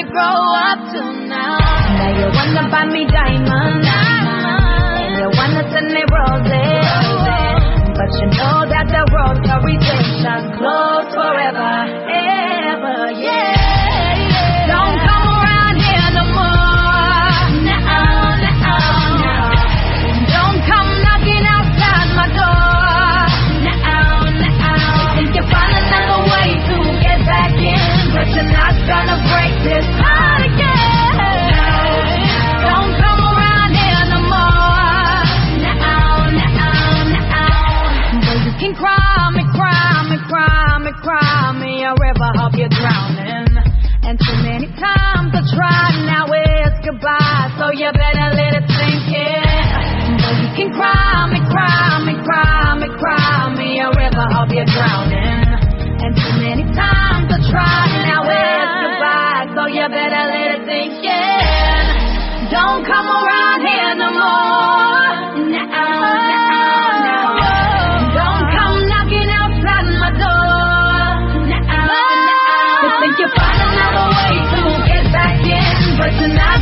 you grow up to now. Now you wanna buy me diamonds, and you wanna send me roses, but you know that the roads are redemption closed forever, ever, yeah. Don't come around here no more. No. Don't come knocking outside my door. No. Think you find another way to get back in, but you're not gonna break this heart again. Don't come around here no more. No. But you can cry me a river, hope you're drowning. And too many times I tried, now it's goodbye, so you better let it sink in. But you can cry me a river, hope you're drowning. And too many times I tried, now it's goodbye, so you better let it sink in. Don't come around here no more. No. Don't come knocking outside my door. No. You think you find another way to get back in, but you're not